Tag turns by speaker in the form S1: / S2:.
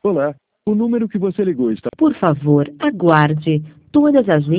S1: Olá, o número que você ligou está...
S2: Por favor, aguarde. Todas as